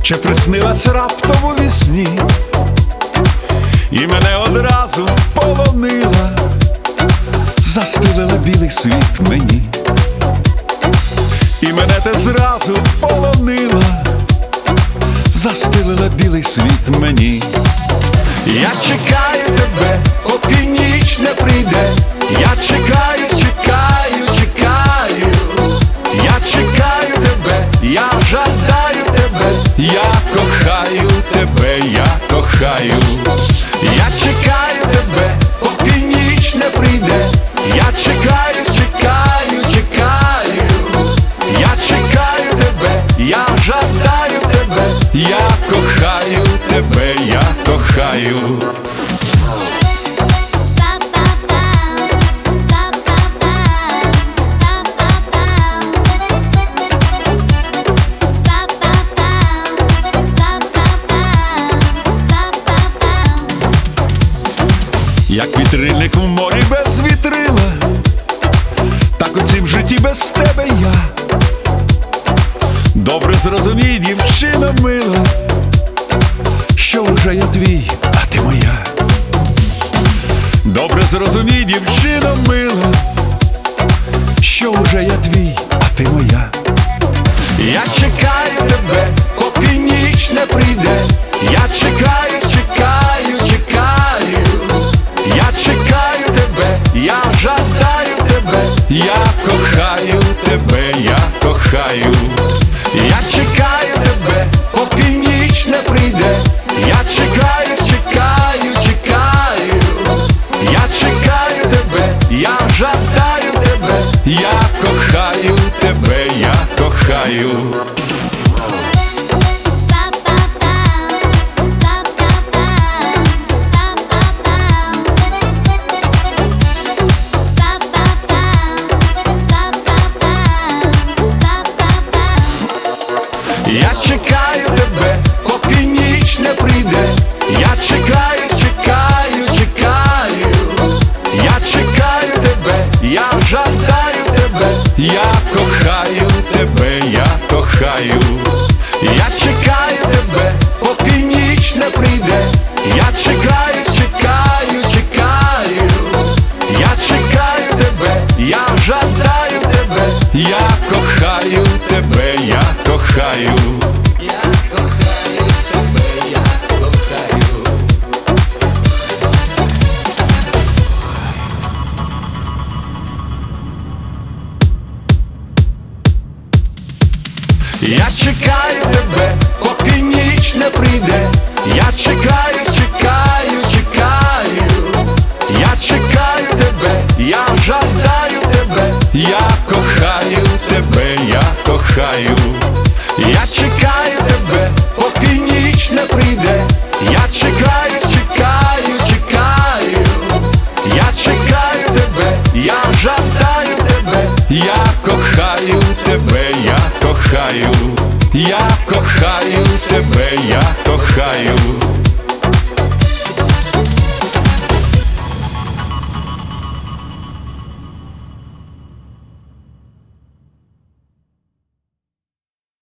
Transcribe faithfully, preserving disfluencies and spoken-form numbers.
Чи приснилась раптом у вісні, і мене одразу полонила, застелила білий світ мені, і мене ти зразу полонила, застелила білий світ мені. Я чекаю тебе, поки ніч не прийде, я чекаю, чекаю, чекаю, я чекаю тебе, я жадаю тебе, я кохаю тебе, я кохаю. Я чекаю тебе, поки ніч не прийде, я чекаю, чекаю, чекаю, я чекаю тебе, я жадаю тебе, я кохаю тебе, я кохаю. Як вітрильник в морі без вітрила, так у цім житті без тебе я. Добре зрозумій, дівчина мила, що вже я твій, а ти моя. Добре зрозумій, дівчина мила, що вже я твій, а ти моя. Я чекаю тебе, поки ніч не прийде, я чекаю, чекаю, чекаю, я чекаю тебе, я жадаю тебе, я кохаю тебе, я кохаю. Я чекаю тебе, поки ніч не прийде, я чекаю, чекаю, чекаю, я чекаю тебе, я жадаю тебе, я кохаю тебе, я кохаю. Я чекаю тебе, поки ніч не прийде, я чекаю, чекаю, чекаю, я чекаю тебе, я жадаю тебе, я кохаю тебе, я кохаю. Я чекаю тебе, поки ніч не прийде, я чекаю, чекаю, чекаю, я чекаю тебе, я жадаю тебе, я кохаю тебе, я кохаю. Я кохаю тебе, я кохаю. Я чекаю тебе, поки ніч не прийде, я чекаю, чекаю, чекаю, я чекаю тебе, я жадаю тебе, я кохаю тебе, я кохаю. Я чекаю тебе, поки ніч не прийде, я чекаю, чекаю, чекаю, я чекаю тебе, я жадаю тебе, я кохаю тебе, я кохаю. Я кохаю тебе, я кохаю.